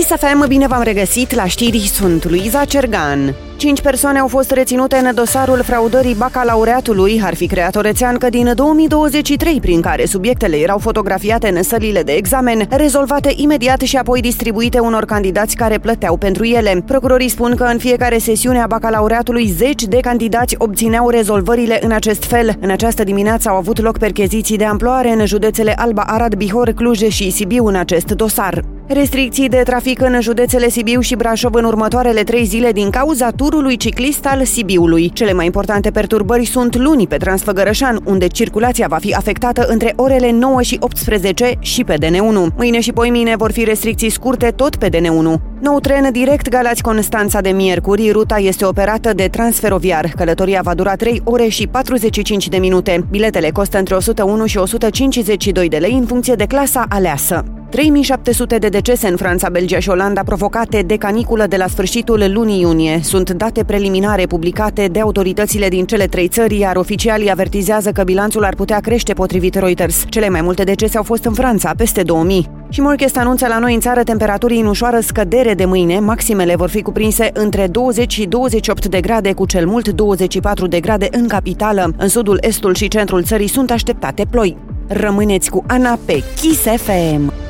Kiss FM, bine v-am regăsit la știri, sunt Luiza Cergan. 5 persoane au fost reținute în dosarul fraudării bacalaureatului. Ar fi creat o rețea încă din 2023, prin care subiectele erau fotografiate în sălile de examen, rezolvate imediat și apoi distribuite unor candidați care plăteau pentru ele. Procurorii spun că în fiecare sesiune a bacalaureatului 10 de candidați obțineau rezolvările în acest fel. În această dimineață au avut loc percheziții de amploare în județele Alba, Arad, Bihor, Cluj și Sibiu în acest dosar. Restricții de trafic în județele Sibiu și Brașov în următoarele 3 zile din cauza turului ciclist al Sibiului. Cele mai importante perturbări sunt luni pe Transfăgărășan, unde circulația va fi afectată între orele 9 și 18 și pe DN1. Mâine și poimine vor fi restricții scurte tot pe DN1. Nou tren direct Galați-Constanța de miercuri, ruta este operată de Transferoviar. Călătoria va dura 3 ore și 45 de minute. Biletele costă între 101 și 152 de lei în funcție de clasa aleasă. 3700 de decese în Franța, Belgia și Olanda provocate de caniculă de la sfârșitul lunii iunie. Sunt date preliminare publicate de autoritățile din cele 3 țări, iar oficialii avertizează că bilanțul ar putea crește potrivit Reuters. Cele mai multe decese au fost în Franța, peste 2000. Și Morchest anunță la noi în țară temperaturii în ușoară scădere de mâine. Maximele vor fi cuprinse între 20 și 28 de grade, cu cel mult 24 de grade în capitală. În sudul, estul și centrul țării sunt așteptate ploi. Rămâneți cu Ana pe Kiss FM.